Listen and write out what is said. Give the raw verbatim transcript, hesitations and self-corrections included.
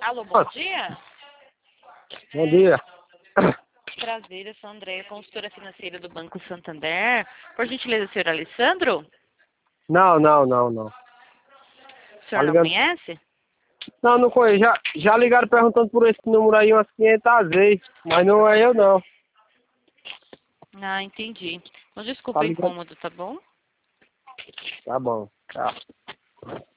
Alô, bom dia. Bom dia. Prazer, eu sou a Andréia, consultora financeira do Banco Santander. Por gentileza, senhor Alessandro? Não, não, não, não. O Tá senhor não ligando? conhece? Não, não conheço. Já, já ligaram perguntando por esse número aí umas quinhentas vezes, mas não é eu não. Ah, entendi. Então, Tá desculpa o ligado? incômodo, tá bom? Tá bom. Tchau.